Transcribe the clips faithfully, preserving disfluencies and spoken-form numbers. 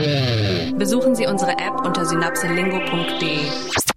Besuchen Sie unsere App unter synapselingo punkt de.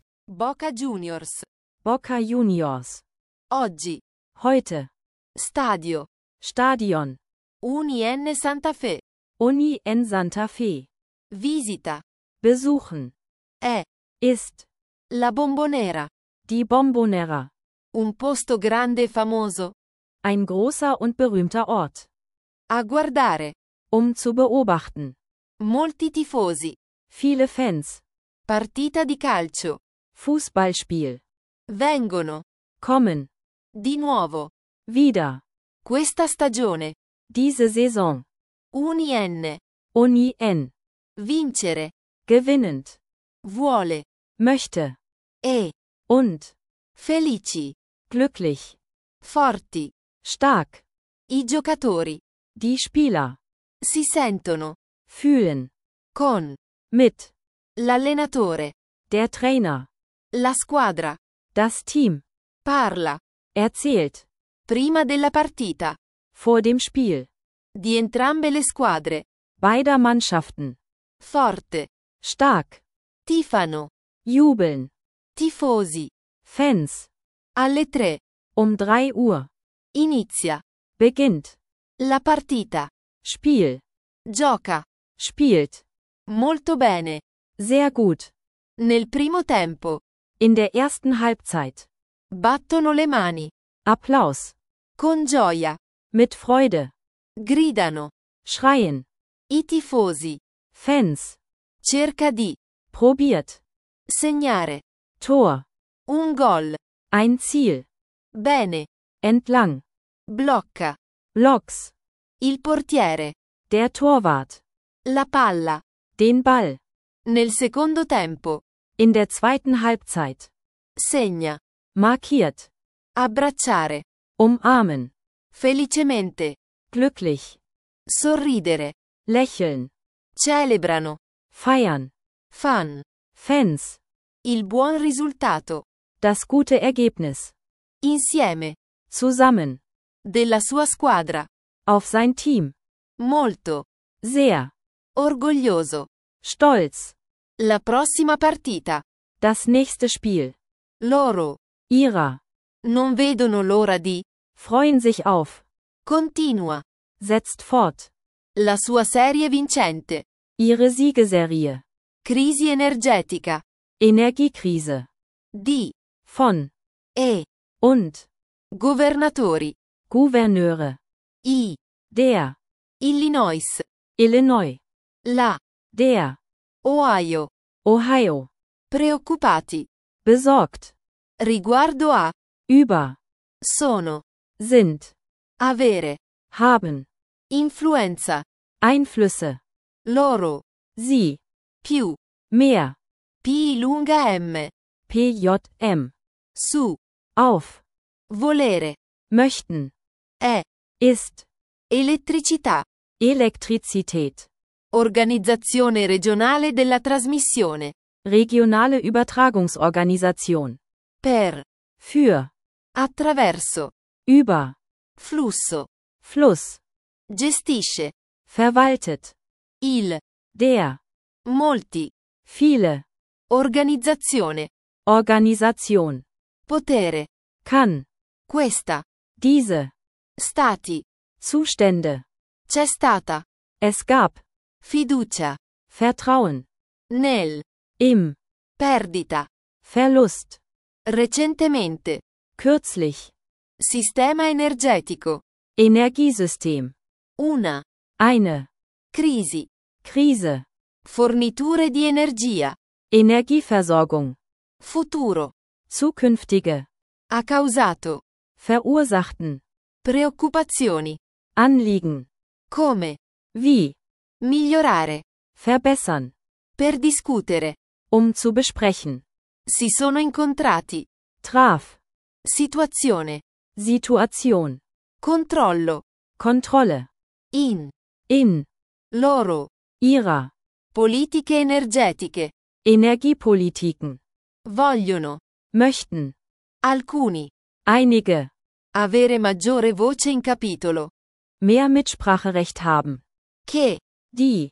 Boca Juniors. Boca Juniors. Oggi. Heute. Stadio. Stadion. Uni N Santa Fe. Uni N Santa Fe. Visita. Besuchen. È. Ist. La Bombonera. Die Bombonera. Un posto grande e famoso. Ein großer und berühmter Ort. A guardare. Um zu beobachten. Molti tifosi. Viele Fans. Partita di calcio. Fußballspiel. Vengono. Kommen. Di nuovo. Wieder. Questa stagione. Diese Saison. Uni N. Uni N. Vincere. Gewinnend. Vuole. Möchte. E. Und. Felici. Glücklich. Forti. Stark. I giocatori. Die Spieler. Si sentono. Fühlen. Con. Mit. L'allenatore. Der Trainer. La squadra. Das Team. Parla. Erzählt. Prima della partita. Vor dem Spiel. Di entrambe le squadre. Beider Mannschaften. Forte. Stark. Tifano. Jubeln. Tifosi. Fans. Alle tre. Um drei Uhr. Inizia. Beginnt. La partita. Spiel. Gioca. Spielt. Molto bene. Sehr gut. Nel primo tempo. In der ersten Halbzeit. Battono le mani. Applaus. Con gioia. Mit Freude. Gridano. Schreien. I tifosi. Fans. Cerca di. Probiert. Segnare. Tor. Un gol. Ein Ziel. Bene. Entlang. Blocca. Blocks. Il portiere. Der Torwart. La palla. Den Ball. Nel secondo tempo. In der zweiten Halbzeit. Segna. Markiert. Abbracciare. Umarmen. Felicemente. Glücklich. Sorridere. Lächeln. Celebrano. Feiern. Fan. Fans. Il buon risultato. Das gute Ergebnis. Insieme. Zusammen. Della sua squadra. Auf sein Team. Molto. Sehr. Orgoglioso. Stolz. La prossima partita. Das nächste Spiel. Loro. Ihrer. Non vedono l'ora di. Freuen sich auf. Continua. Setzt fort. La sua serie vincente. Ihre Siegeserie. Crisi energetica. Energiekrise. Di. Von. E. Und. Governatori. Gouverneure. I. Der. Illinois. Illinois. La. Der. Ohio. Ohio. Preoccupati. Besorgt. Riguardo a. Über. Sono. Sind. Avere. Haben. Influenza. Einflüsse. Loro. Sie. Più. Mehr. P lunga M. P J M. Su. Auf. Volere. Möchten. È. Ist. Elettricità. Elektrizität. Organizzazione regionale della trasmissione. Regionale Übertragungsorganisation. Per. Für. Attraverso. Über. Flusso. Fluss. Gestisce. Verwaltet. Il. Der. Molti. Viele. Organizzazione. Organisation. Potere. Kann. Questa. Diese. Stati. Zustände. C'è stata. Es gab. Fiducia. Vertrauen. Nel. Im. Perdita. Verlust. Recentemente. Kürzlich. Sistema energetico. Energiesystem. Una. Eine. Crisi. Krise. Forniture di energia. Energieversorgung. Futuro. Zukünftige. Ha causato. Verursachten. Preoccupazioni. Anliegen. Come. Wie. Migliorare. Verbessern. Per discutere. Um zu besprechen. Si sono incontrati. Traf. Situazione. Situation. Controllo. Kontrolle. In. In. Loro. Ihrer. Politiche energetiche. Energiepolitiken. Vogliono. Möchten. Alcuni. Einige. Avere maggiore voce in capitolo. Mehr Mitspracherecht haben. Che. Die.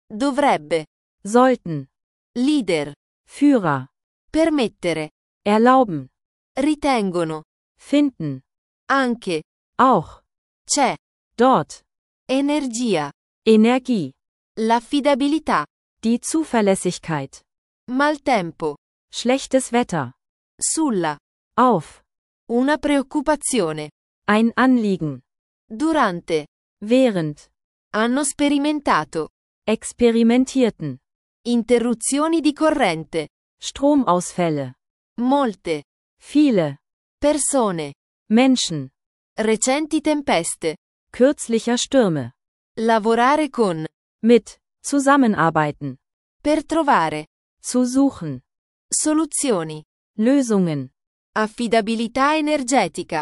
Dovrebbe. sollten, Leader. Führer, Permettere. erlauben, Ritengono. finden, Anche. auch, C'è. dort, Energia. Energie, L'affidabilità. die Zuverlässigkeit, Maltempo. schlechtes Wetter, Sulla. auf, Una preoccupazione. ein Anliegen, Durante. während, Hanno sperimentato. experimentierten, Interruzioni di corrente. Stromausfälle, Molte. viele, Persone. Menschen, Recenti tempeste. kürzlicher Stürme, Lavorare con. mit, zusammenarbeiten, Per trovare. zu suchen, Soluzioni. Lösungen, Affidabilità energetica.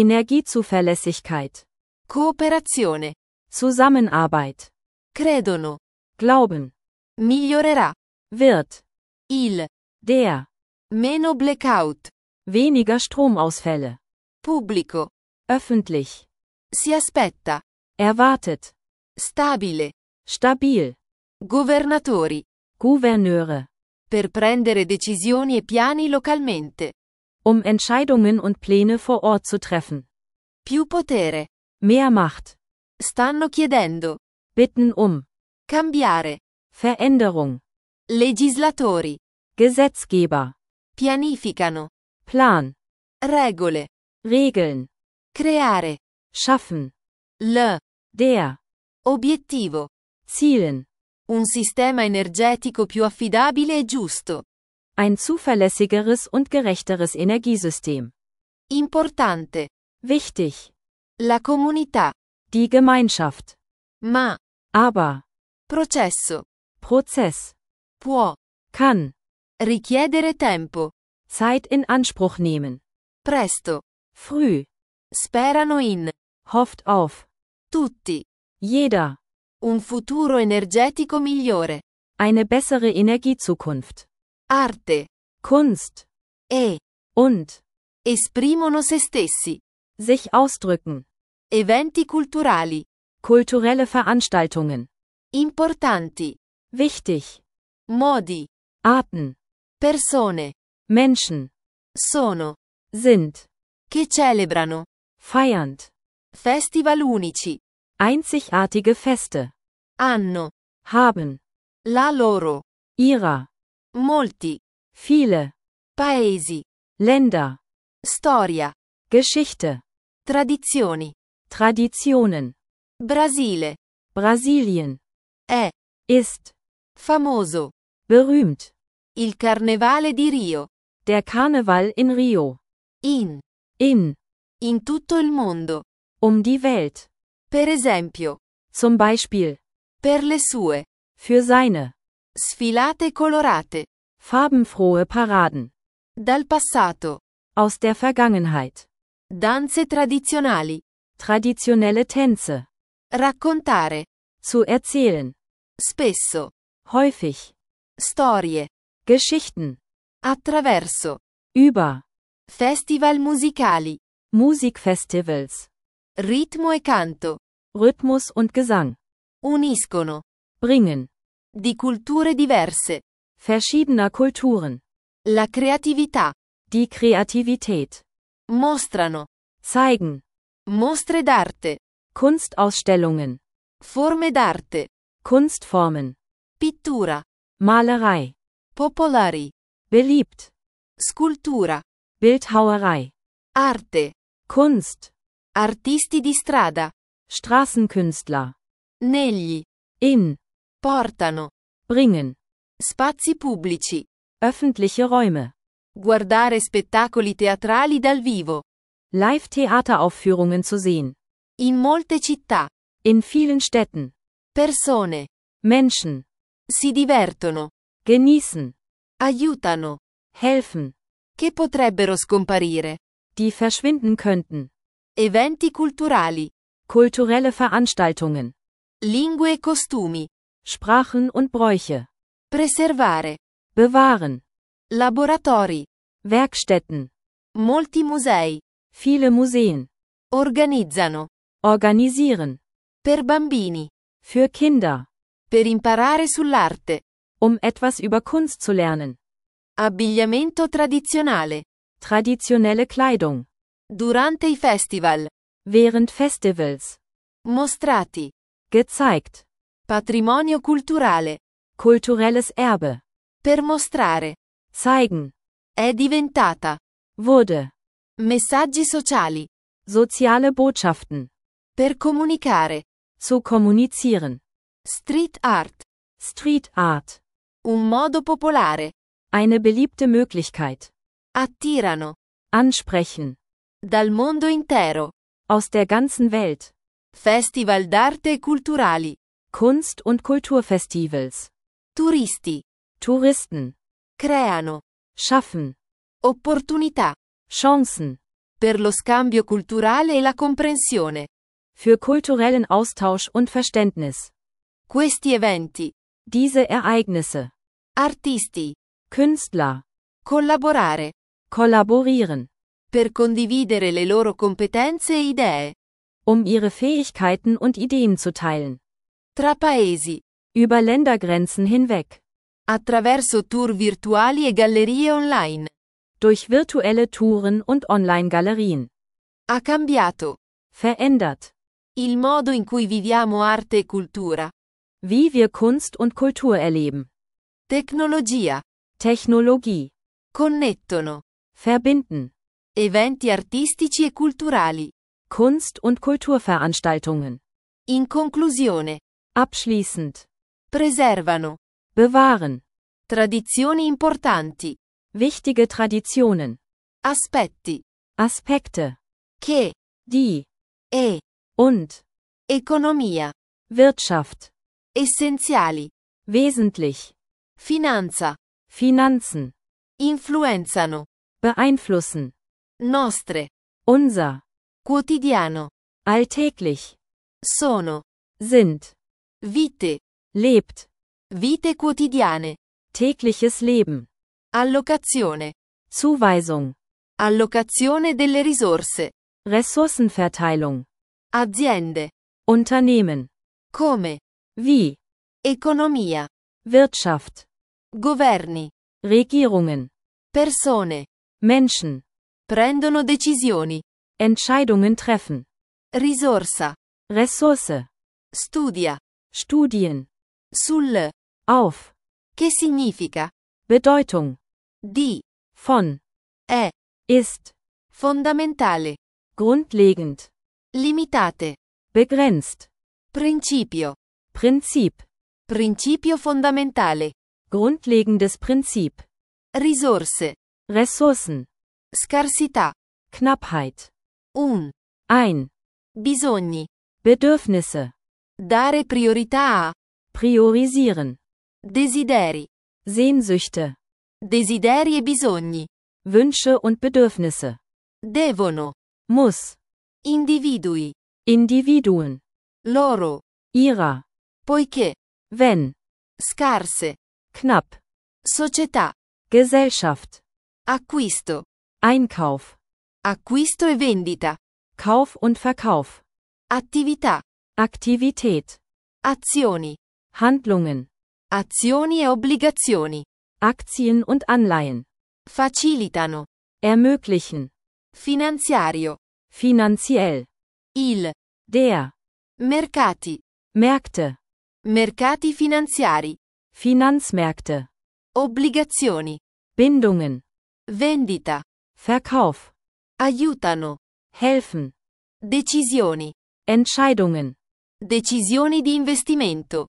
Energiezuverlässigkeit, Cooperazione. Zusammenarbeit, Credono. Glauben, Migliorerà. wird, Il. der, Meno blackout. weniger Stromausfälle, Pubblico. öffentlich, Si aspetta. erwartet, Stabile. stabil, Governatori. Gouverneure, Per prendere decisioni e piani localmente. um Entscheidungen und Pläne vor Ort zu treffen, Più potere. mehr Macht, Stanno chiedendo. bitten um, Cambiare. Veränderung, Legislatori. Gesetzgeber, Pianificano. Plan, Regole. Regeln, Creare. schaffen, L. der, Obiettivo. zielen, Un sistema energetico più affidabile e giusto. ein zuverlässigeres und gerechteres Energiesystem. Importante. Wichtig, La comunità. die Gemeinschaft, Ma. aber, Processo. Prozess, Può. kann, Richiedere tempo. Zeit in Anspruch nehmen, Presto. früh, Sperano in. hofft auf, Tutti. jeder, Un futuro energetico migliore. eine bessere Energiezukunft, Arte. Kunst, E. und, Esprimono se stessi. sich ausdrücken, Eventi culturali. kulturelle Veranstaltungen, Importanti. wichtig, Modi. Arten, Persone. Menschen, Sono. sind, Che celebrano. feiernd, Festival unici. einzigartige Feste, Hanno. haben, La loro. ihrer, Molti. viele, Paesi. Länder, Storia. Geschichte, Tradizioni. Traditionen, Brasile. Brasilien, È. ist, Famoso. berühmt, Il Carnevale di Rio. der Karneval in Rio, In. in, In tutto il mondo. um die Welt, Per esempio. zum Beispiel, Per le sue. für seine, Sfilate colorate. farbenfrohe Paraden, Dal passato. aus der Vergangenheit, Danze tradizionali. traditionelle Tänze, Raccontare. zu erzählen, Spesso. häufig, Storie. Geschichten, Attraverso. über, Festival musicali. Musikfestivals, Ritmo e canto. Rhythmus und Gesang, Uniscono. bringen, Di culture diverse. verschiedener Kulturen, La creatività. die Kreativität, Mostrano. zeigen, Mostre d'arte. Kunstausstellungen, Forme d'arte. Kunstformen, Pittura. Malerei, Popolari. beliebt, Scultura. Bildhauerei, Arte. Kunst, Artisti di strada. Straßenkünstler, Negli. in, Portano. bringen, Spazi pubblici. öffentliche Räume, Guardare spettacoli teatrali dal vivo. Live-Theateraufführungen zu sehen, In molte città. in vielen Städten, Persone. Menschen, Si divertono. genießen, Aiutano. helfen, Che potrebbero scomparire. die verschwinden könnten, Eventi culturali. kulturelle Veranstaltungen, Lingue e costumi. Sprachen und Bräuche, Preservare. bewahren, Laboratori. Werkstätten, Molti musei. viele Museen, Organizzano. organisieren, Per bambini. für Kinder, Per imparare sull'arte. Um etwas über Kunst zu lernen. Abbigliamento tradizionale. Traditionelle Kleidung. Durante i festival. Während Festivals. Mostrati. Gezeigt. Patrimonio culturale. Kulturelles Erbe. Per mostrare. Zeigen. È diventata. Wurde. Messaggi sociali. Soziale Botschaften. Per comunicare. Zu kommunizieren. Street art. Street Art. Un modo popolare. Eine beliebte Möglichkeit. Attirano. Ansprechen. Dal mondo intero. Aus der ganzen Welt. Festival d'arte e culturali. Kunst- und Kulturfestivals. Turisti. Touristen. Creano. Schaffen. Opportunità. Chancen. Per lo scambio culturale e la comprensione. Für kulturellen Austausch und Verständnis. Questi eventi. Diese Ereignisse. Artisti. Künstler. Collaborare. Kollaborieren. Per condividere le loro competenze e idee. Um ihre Fähigkeiten und Ideen zu teilen. Tra paesi. Über Ländergrenzen hinweg. Attraverso tour virtuali e gallerie online. Durch virtuelle Touren und Online-Galerien. Ha cambiato. Verändert. Il modo in cui viviamo arte e cultura. Wie wir Kunst und Kultur erleben. Tecnologia. Technologie. Connettono. Verbinden. Eventi artistici e culturali. Kunst- und Kulturveranstaltungen. In conclusione. Abschließend. Preservano. Bewahren. Tradizioni importanti. Wichtige Traditionen. Aspetti. Aspekte. Che. Die. E. Und. Economia. Wirtschaft. Essenziali. Wesentlich. Finanza. Finanzen. Influenzano. Beeinflussen. Nostre. Unser. Quotidiano. Alltäglich. Sono. Sind. Vite. Lebt. Vite quotidiane. Tägliches Leben. Allocazione. Zuweisung. Allocazione delle risorse. Ressourcenverteilung. Aziende. Unternehmen. Come. Wie. Economia. Wirtschaft. Governi. Regierungen. Persone. Menschen. Prendono decisioni. Entscheidungen treffen. Risorsa. Ressource. Studia. Studien. Sul. Auf. Che significa? Bedeutung. Di. Von. È. Ist. Fondamentale. Grundlegend. Limitate. Begrenzt. Principio. Prinzip. Principio fondamentale. Grundlegendes Prinzip. Risorse. Ressourcen. Scarsità. Knappheit. Un. Ein. Bisogni. Bedürfnisse. Dare priorità a. Priorisieren. Desideri. Sehnsüchte. Desideri e bisogni. Wünsche und Bedürfnisse. Devono. Muss. Individui. Individuen. Loro. Ihrer. Poiché. Wenn. Scarse. Knapp. Società. Gesellschaft. Acquisto. Einkauf. Acquisto e vendita. Kauf und Verkauf. Attività. Aktivität. Azioni. Handlungen. Azioni e obbligazioni. Aktien und Anleihen. Facilitano. Ermöglichen. Finanziario. Finanziell. Il. Der. Mercati. Märkte. Mercati finanziari. Finanzmärkte. Obbligazioni. Bindungen. Vendita. Verkauf. Aiutano. Helfen. Decisioni. Entscheidungen. Decisioni di investimento.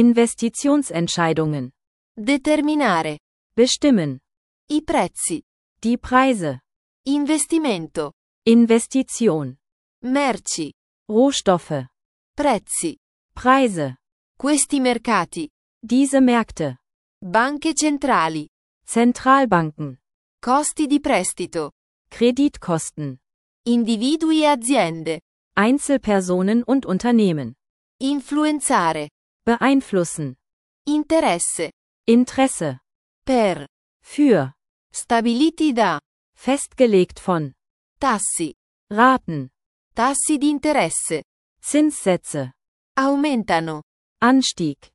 Investitionsentscheidungen. Determinare. Bestimmen. I prezzi. Die Preise. Investimento. Investition. Merci. Rohstoffe. Prezzi. Preise. Questi mercati. Diese Märkte. Banche centrali. Zentralbanken. Costi di prestito. Kreditkosten. Individui e aziende. Einzelpersonen und Unternehmen. Influenzare. Beeinflussen. Interesse. Interesse. Per. Für. Stabiliti da. Festgelegt von. Tassi. Raten. Tassi di interesse. Zinssätze. Aumentano. Anstieg.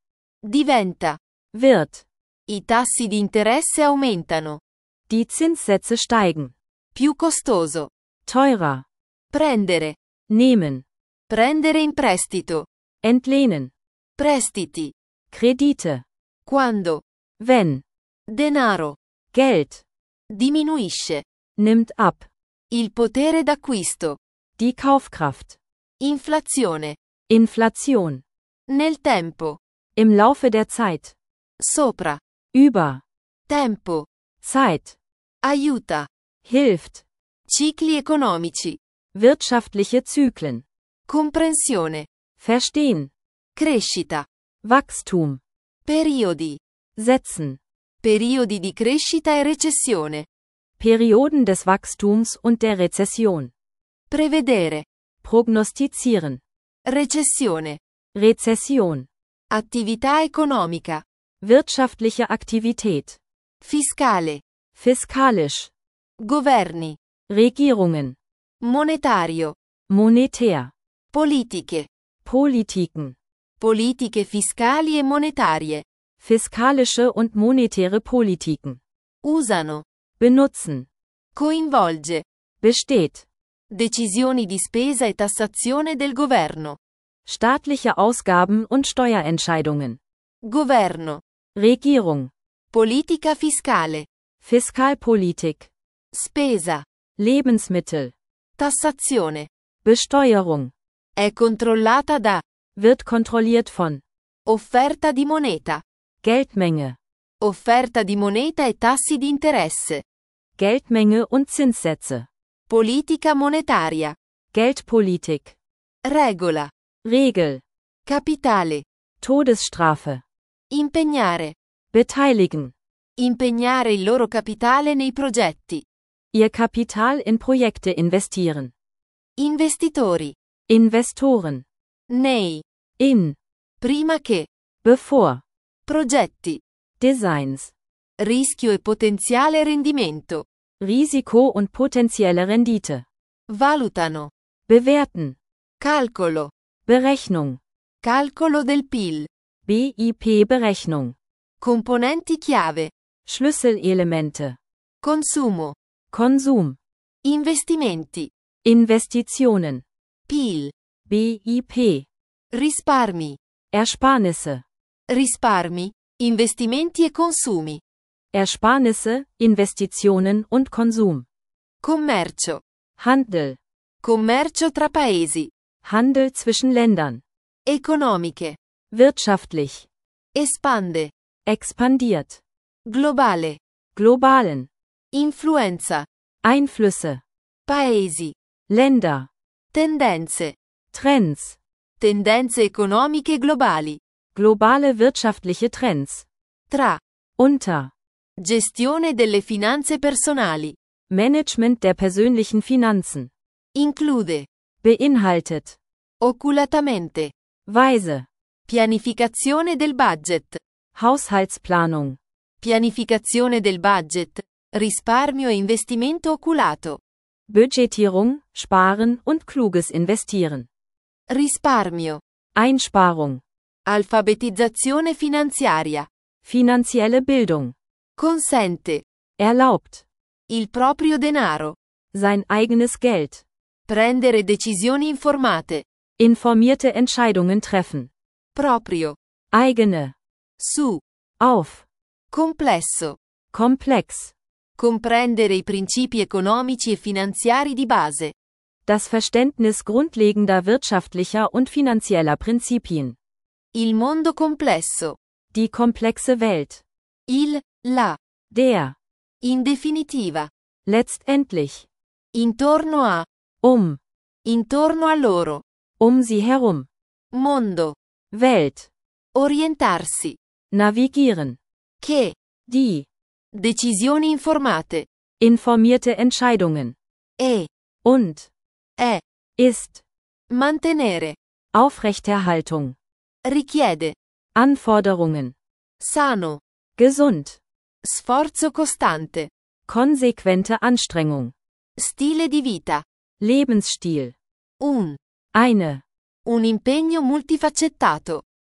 Diventa. wird. I tassi di interesse aumentano. Die Zinssätze steigen. Più costoso. Teurer. Prendere. Nehmen. Prendere in prestito. Entlehnen. Prestiti. Kredite. Quando. Wenn. Denaro. Geld. Diminuisce. Nimmt ab. Il potere d'acquisto. Die Kaufkraft. Inflazione. Inflation. Nel tempo. Im Laufe der Zeit. Sopra. Über. Tempo. Zeit. Aiuta. Hilft. Cicli economici. Wirtschaftliche Zyklen. Comprensione. Verstehen. Crescita. Wachstum. Periodi. Setzen. Periodi di crescita e recessione. Perioden des Wachstums und der Rezession. Prevedere. Prognostizieren. Recessione. Rezession. Attività economica. Wirtschaftliche Aktivität. Fiscale. Fiskalisch. Governi. Regierungen. Monetario. Monetär. Politiche. Politiken. Politiche fiscali e monetarie. Fiskalische und monetäre Politiken. Usano. Benutzen. Coinvolge. Besteht. Decisioni di spesa e tassazione del governo. Staatliche Ausgaben und Steuerentscheidungen. Governo. Regierung. Politica fiscale. Fiskalpolitik. Spesa. Lebensmittel. Tassazione. Besteuerung. È controllata da. Wird kontrolliert von. Offerta di moneta. Geldmenge. Offerta di moneta e tassi di interesse. Geldmenge und Zinssätze. Politica monetaria. Geldpolitik. Regola. Regel. Capitale. Todesstrafe. Impegnare. Beteiligen. Impegnare il loro capitale nei progetti. Ihr Kapital in Projekte investieren. Investitori. Investoren. Nei. In. Prima che. Bevor. Progetti. Designs. Rischio e potenziale rendimento. Risiko und potenzielle Rendite. Valutano. Bewerten. Calcolo. Berechnung. Calcolo del P I L. B I P-Berechnung. Componenti chiave. Schlüsselelemente. Consumo. Konsum. Investimenti. Investitionen. P I L. B I P. Risparmi. Ersparnisse. Risparmi. Investimenti e consumi. Ersparnisse, Investitionen und Konsum. Commercio. Handel. Commercio tra paesi. Handel zwischen Ländern. Economiche. Wirtschaftlich. Espande. Expandiert. Globale. Globalen. Influenza. Einflüsse. Paesi. Länder. Tendenze. Trends. Tendenze economiche globali. Globale wirtschaftliche Trends. Tra. Unter. Gestione delle finanze personali. Management der persönlichen Finanzen. Include. Beinhaltet. Oculatamente. Weise. Pianificazione del budget. Haushaltsplanung. Pianificazione del budget. Risparmio e investimento oculato. Budgetierung, Sparen und kluges Investieren. Risparmio. Einsparung. Alfabetizzazione finanziaria. Finanzielle Bildung. Consente. Erlaubt. Il proprio denaro. Sein eigenes Geld. Prendere decisioni informate. Informierte Entscheidungen treffen. Proprio. Eigene. Su. Auf. Complesso. Komplex. Comprendere i principi economici e finanziari di base. Das Verständnis grundlegender wirtschaftlicher und finanzieller Prinzipien. Il mondo complesso. Die komplexe Welt. Il, la. Der. In definitiva. Letztendlich. Intorno a. Um. Intorno a loro. Um sie herum. Mondo. Welt. Orientarsi. Navigieren. Che. Die. Decisioni informate. Informierte Entscheidungen. E. Und. È. Ist. Mantenere. Aufrechterhaltung. Richiede. Anforderungen. Sano. Gesund. Sforzo costante. Konsequente Anstrengung. Stile di vita. Lebensstil. Un. Eine. Un impegno multifaccettato.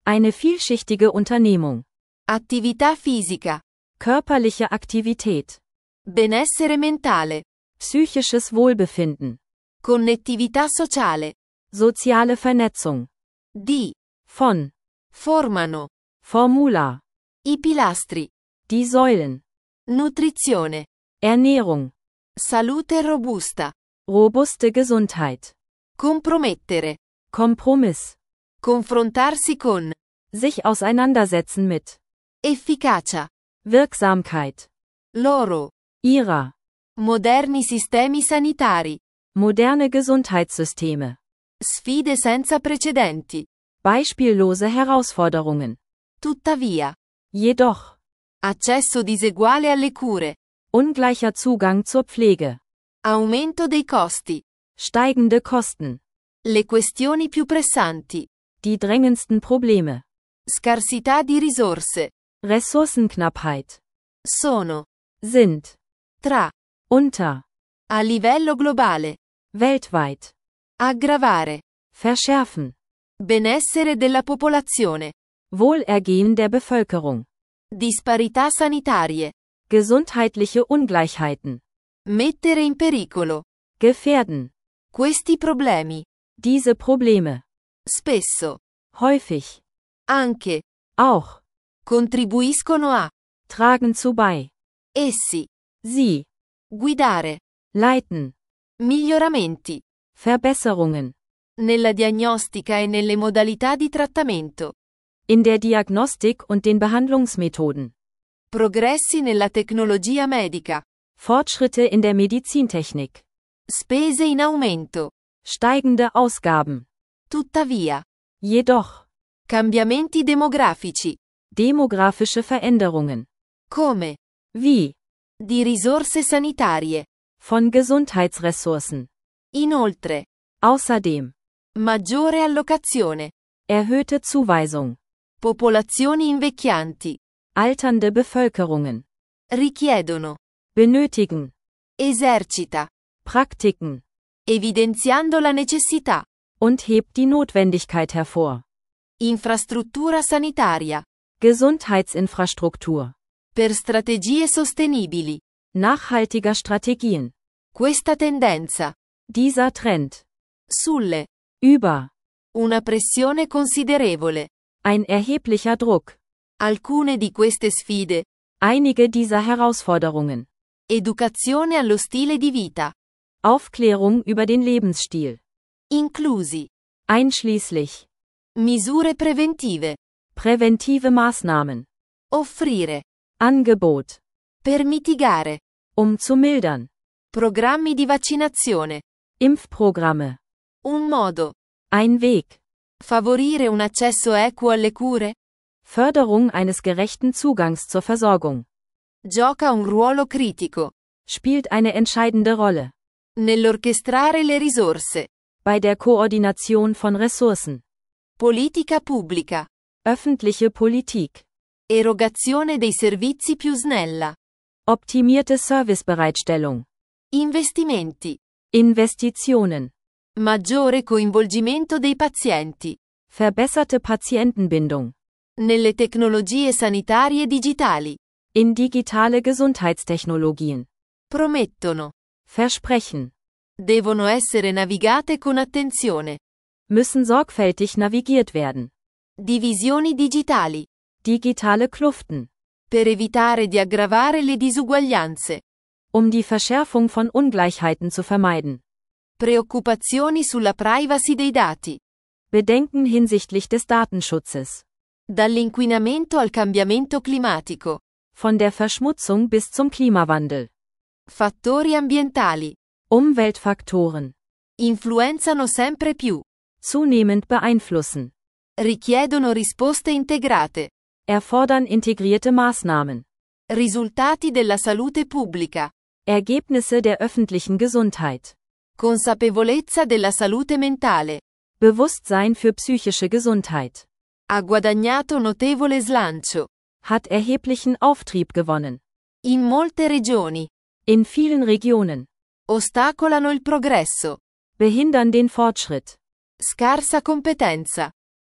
Eine vielschichtige Unternehmung. Attività fisica. Körperliche Aktivität. Benessere mentale. Psychisches Wohlbefinden. Connettività sociale. Soziale Vernetzung. Di. Von. Formano. Formula. I pilastri. Die Säulen. Nutrizione. Ernährung. Salute robusta. Robuste Gesundheit. Compromettere. Kompromiss. Confrontarsi con. Sich auseinandersetzen mit. Efficacia. Wirksamkeit. Loro. Ihrer. Moderni sistemi sanitari. Moderne Gesundheitssysteme. Sfide senza precedenti. Beispiellose Herausforderungen. Tuttavia. Jedoch. Accesso diseguale alle cure. Ungleicher Zugang zur Pflege. Aumento dei costi. Steigende Kosten. Le questioni più pressanti. Die drängendsten Probleme. Scarsità di risorse. Ressourcenknappheit. Sono. Sind. Tra. Unter. A livello globale. Weltweit. Aggravare. Verschärfen. Benessere della popolazione. Wohlergehen der Bevölkerung. Disparità sanitarie. Gesundheitliche Ungleichheiten. Mettere in pericolo. Gefährden. Questi problemi. Diese Probleme. Spesso. Häufig. Anche. Auch. Contribuiscono a. Tragen zu bei. Essi. Sie. Guidare. Leiten. Miglioramenti. Verbesserungen. Nella diagnostica e nelle modalità di trattamento. In der Diagnostik und den Behandlungsmethoden. Progressi nella tecnologia medica. Fortschritte in der Medizintechnik. Spese in aumento. Steigende Ausgaben. Tuttavia. Jedoch. Cambiamenti demografici. Demografische Veränderungen. Come. Wie. Di risorse sanitarie. Von Gesundheitsressourcen. Inoltre. Außerdem. Maggiore allocazione. Erhöhte Zuweisung. Popolazioni invecchianti. Alternde Bevölkerungen. Richiedono. Benötigen. Esercita. Praktiken. Evidenziando la necessità. Und hebt die Notwendigkeit hervor. Infrastruttura sanitaria. Gesundheitsinfrastruktur. Per strategie sostenibili. Nachhaltiger Strategien. Questa tendenza. Dieser Trend. Sulle. Über. Una pressione considerevole. Ein erheblicher Druck. Alcune di queste sfide. Einige dieser Herausforderungen. Educazione allo stile di vita. Aufklärung über den Lebensstil. Inclusi. Einschließlich. Misure preventive. Präventive Maßnahmen. Offrire. Angebot. Per mitigare. Um zu mildern. Programmi di vaccinazione. Impfprogramme. Un modo. Ein Weg. Favorire un accesso equo alle cure. Förderung eines gerechten Zugangs zur Versorgung. Gioca un ruolo critico. Spielt eine entscheidende Rolle. Nell'orchestrare le risorse. Bei der Koordination von Ressourcen. Politica pubblica. Öffentliche Politik. Erogazione dei servizi più snella. Optimierte Servicebereitstellung. Investimenti. Investitionen. Maggiore coinvolgimento dei pazienti. Verbesserte Patientenbindung. Nelle tecnologie sanitarie digitali. In digitale Gesundheitstechnologien. Promettono. Versprechen. Devono essere navigate con attenzione. Müssen sorgfältig navigiert werden. Divisioni digitali. Digitale Kluften. Per evitare di aggravare le disuguaglianze. Um die Verschärfung von Ungleichheiten zu vermeiden. Preoccupazioni sulla privacy dei dati. Bedenken hinsichtlich des Datenschutzes. Dall'inquinamento al cambiamento climatico. Von der Verschmutzung bis zum Klimawandel. Fattori ambientali. Umweltfaktoren. Influenzano sempre più. Zunehmend beeinflussen. Richiedono risposte integrate. Erfordern integrierte Maßnahmen. Risultati della salute pubblica. Ergebnisse der öffentlichen Gesundheit. Consapevolezza della salute mentale. Bewusstsein für psychische Gesundheit. Ha guadagnato notevole slancio. Hat erheblichen Auftrieb gewonnen. In molte regioni. In vielen Regionen. Ostacolano il progresso. Behindern den Fortschritt. Scarsa competenza.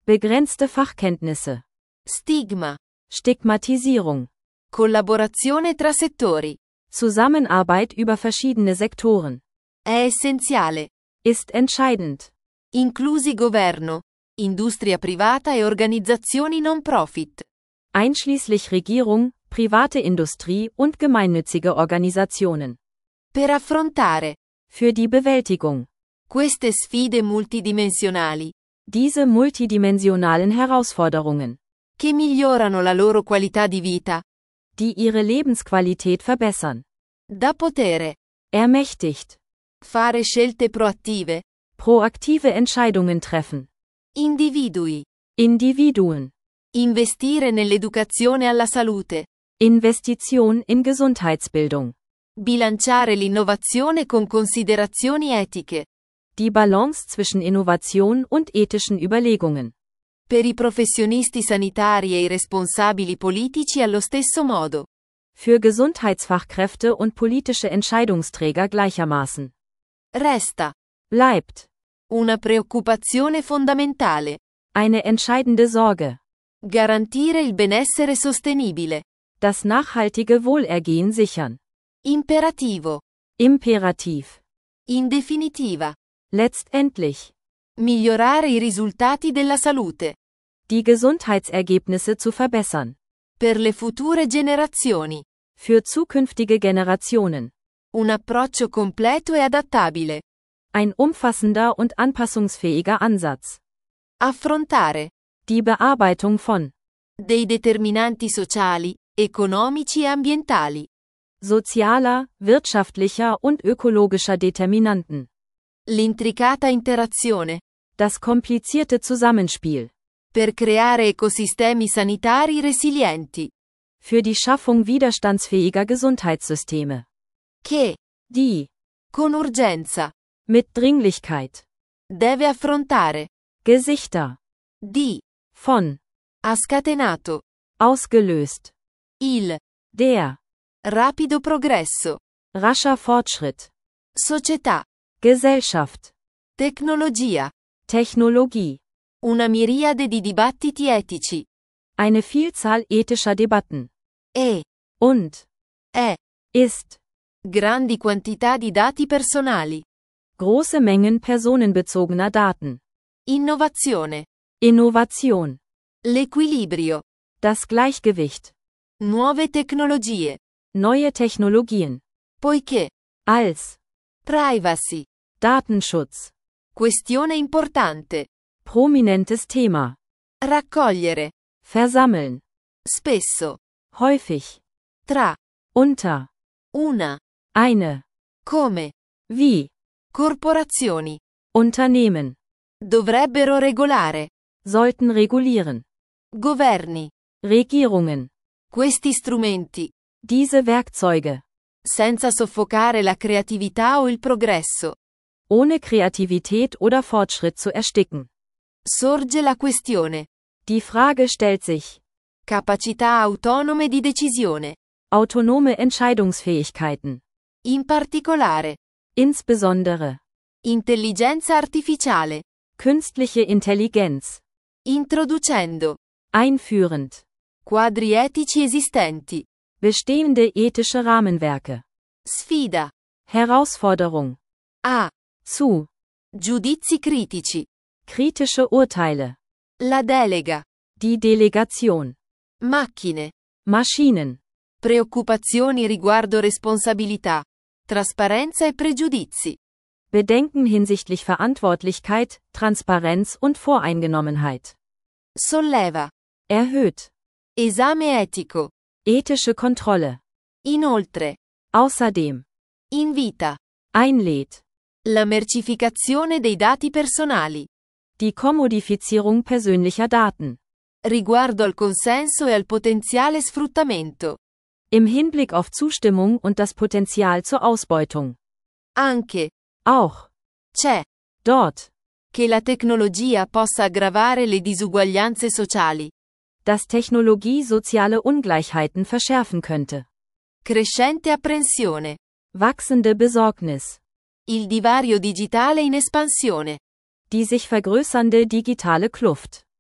Begrenzte Fachkenntnisse. Stigma. Stigmatisierung. Collaborazione tra settori. Zusammenarbeit über verschiedene Sektoren. È essenziale. Ist entscheidend. Inclusi governo, industria privata e organizzazioni non profit. Einschließlich Regierung, private Industrie und gemeinnützige Organisationen. Per affrontare. Für die Bewältigung. Queste sfide multidimensionali. Diese multidimensionalen Herausforderungen. Che migliorano la loro qualità di vita. Die ihre Lebensqualität verbessern. Da potere. Ermächtigt. Fare scelte proattive. Proaktive Entscheidungen treffen. Individui. Individuen. Investire nell'educazione alla salute. Investition in Gesundheitsbildung. Bilanciare l'innovazione con considerazioni etiche. Die Balance zwischen Innovation und ethischen Überlegungen. Per i professionisti sanitari e i responsabili politici allo stesso modo. Für Gesundheitsfachkräfte und politische Entscheidungsträger gleichermaßen. Resta. Bleibt. Una preoccupazione fondamentale. Eine entscheidende Sorge. Garantire il benessere sostenibile. Das nachhaltige Wohlergehen sichern. Imperativo. Imperativ. In definitiva. Letztendlich. Migliorare i risultati della salute. Die Gesundheitsergebnisse zu verbessern. Per le future generazioni. Für zukünftige Generationen. Un approccio completo e adattabile. Ein umfassender und anpassungsfähiger Ansatz. Affrontare. Die Bearbeitung von. Dei determinanti sociali, economici e ambientali. Sozialer, wirtschaftlicher und ökologischer Determinanten. L'intricata interazione. Das komplizierte Zusammenspiel. Per creare ecosistemi sanitari resilienti. Für die Schaffung widerstandsfähiger Gesundheitssysteme. Che. Die. Con urgenza. Mit Dringlichkeit. Deve affrontare. Gesichter. Di. Von. Ha scatenato. Ausgelöst. Il. Der. Rapido progresso. Rascher Fortschritt. Società. Gesellschaft. Tecnologia. Technologie. Una miriade di dibattiti etici. Eine Vielzahl ethischer Debatten. E. Und. È. Ist. Grandi quantità di dati personali. Große Mengen personenbezogener Daten. Innovazione. Innovation. L'equilibrio. Das Gleichgewicht. Nuove tecnologie. Neue Technologien. Poiché. Als. Privacy. Datenschutz. Questione importante. Prominentes Thema. Raccogliere. Versammeln. Spesso. Häufig. Tra. Unter. Una. Eine. Come. Wie. Corporazioni. Unternehmen. Dovrebbero regolare. Sollten regulieren. Governi. Regierungen. Questi strumenti. Diese Werkzeuge. Senza soffocare la creatività o il progresso. Ohne Kreativität oder Fortschritt zu ersticken. Sorge la questione. Die Frage stellt sich. Capacità autonome di decisione. Autonome Entscheidungsfähigkeiten. In particolare. Insbesondere. Intelligenza artificiale. Künstliche Intelligenz. Introducendo. Einführend. Quadri etici esistenti. Bestehende ethische Rahmenwerke. Sfida. Herausforderung. A. Zu. Giudizi critici. Kritische Urteile. La delega. Die Delegation. Macchine. Maschinen. Preoccupazioni riguardo responsabilità, trasparenza e pregiudizi. Bedenken hinsichtlich Verantwortlichkeit, Transparenz und Voreingenommenheit. Solleva. Erhöht. Esame etico. Ethische Kontrolle. Inoltre. Außerdem. Invita. Einlädt. La mercificazione dei dati personali. Die Kommodifizierung persönlicher Daten. Riguardo al consenso e al potenziale sfruttamento. Im Hinblick auf Zustimmung und das Potenzial zur Ausbeutung. Anche. Auch. C'è. Dort. Che la tecnologia possa aggravare le disuguaglianze sociali. Dass Technologie soziale Ungleichheiten verschärfen könnte. Crescente apprensione. Wachsende Besorgnis. Il divario digitale in espansione. Die sich vergrößernde digitale Kluft.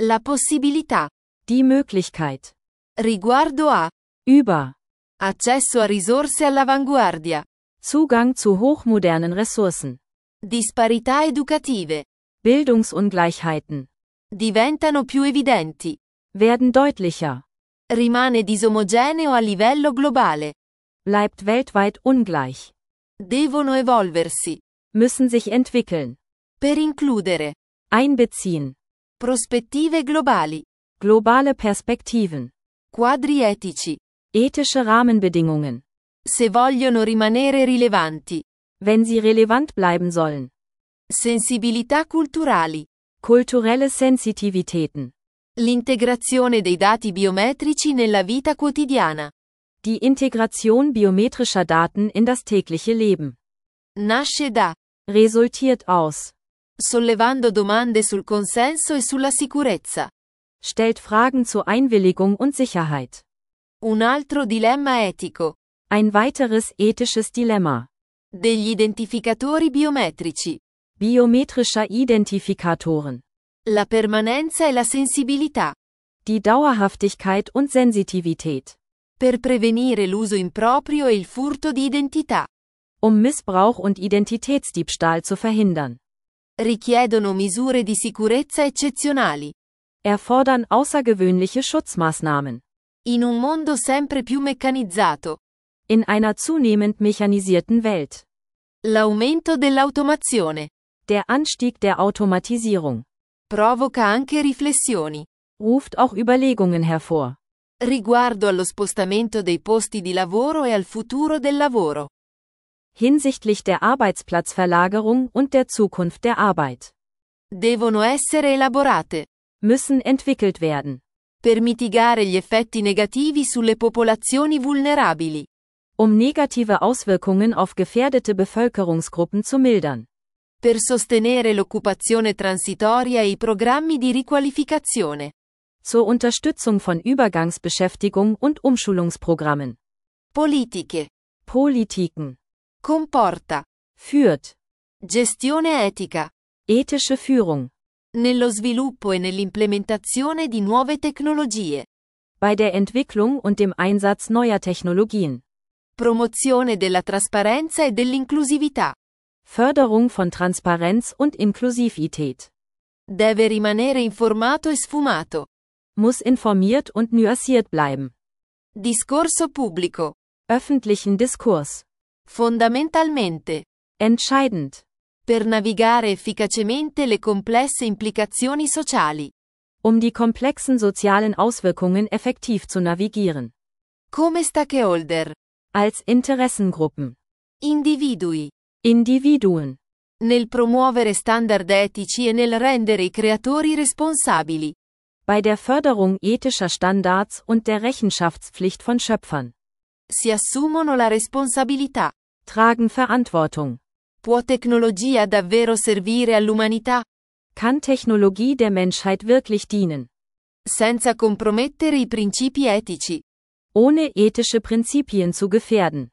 La possibilità. Die Möglichkeit. Riguardo a. Über. Accesso a risorse all'avanguardia. Zugang zu hochmodernen Ressourcen. Disparità educative. Bildungsungleichheiten. Diventano più evidenti. Werden deutlicher. Rimane disomogeneo a livello globale. Bleibt weltweit ungleich. Devono evolversi. Müssen sich entwickeln. Per includere. Einbeziehen. Prospettive globali. Globale Perspektiven. Quadri etici. Ethische Rahmenbedingungen. Se vogliono rimanere rilevanti. Wenn sie relevant bleiben sollen. Sensibilità culturali. Kulturelle Sensitivitäten. L'integrazione dei dati biometrici nella vita quotidiana. Die Integration biometrischer Daten in das tägliche Leben. Nasce da. Resultiert aus. Sollevando domande sul consenso e sulla sicurezza. Stellt Fragen zur Einwilligung und Sicherheit. Un altro dilemma etico. Ein weiteres ethisches Dilemma. Degli identificatori biometrici. Biometrischer Identifikatoren. La permanenza e la sensibilità. Die Dauerhaftigkeit und Sensitivität. Per prevenire l'uso improprio e il furto di identità. Um Missbrauch und Identitätsdiebstahl zu verhindern. Richiedono misure di sicurezza eccezionali. Erfordern außergewöhnliche Schutzmaßnahmen. In un mondo sempre più meccanizzato. In einer zunehmend mechanisierten Welt. L'aumento dell'automazione. Der Anstieg der Automatisierung. Provoca anche riflessioni. Ruft auch Überlegungen hervor. Riguardo allo spostamento dei posti di lavoro e al futuro del lavoro. Hinsichtlich der Arbeitsplatzverlagerung und der Zukunft der Arbeit. Devono essere elaborate. Müssen entwickelt werden. Per mitigare gli effetti negativi sulle popolazioni vulnerabili. Um negative Auswirkungen auf gefährdete Bevölkerungsgruppen zu mildern. Per sostenere l'occupazione transitoria e i programmi di riqualificazione. Zur Unterstützung von Übergangsbeschäftigung und Umschulungsprogrammen. Politiche. Politiken. Comporta. Führt. Gestione etica. Ethische Führung. Nello sviluppo e nell'implementazione di nuove tecnologie. Bei der Entwicklung und dem Einsatz neuer Technologien. Promozione della trasparenza e dell'inclusività. Förderung von Transparenz und Inklusivität. Deve rimanere informato e sfumato. Muss informiert und nuanciert bleiben. Discorso pubblico. Öffentlichen Diskurs. Fondamentalmente. Entscheidend. Per navigare efficacemente le complesse implicazioni sociali. Um die komplexen sozialen Auswirkungen effektiv zu navigieren. Come stakeholder. Als Interessengruppen. Individui. Individuen. Nel promuovere standard etici e nel rendere i creatori responsabili. Bei der Förderung ethischer Standards und der Rechenschaftspflicht von Schöpfern. Si assumono la responsabilità. Tragen Verantwortung. Può tecnologia davvero servire all'umanità? Kann Technologie der Menschheit wirklich dienen? Senza compromettere i principi etici. Ohne ethische Prinzipien zu gefährden.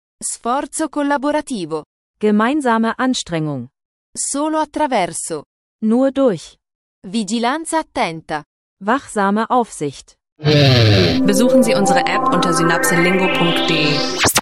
Sforzo collaborativo. Gemeinsame Anstrengung. Solo attraverso. Nur durch. Vigilanza attenta. Wachsame Aufsicht. Besuchen Sie unsere App unter synapselingo punkt de.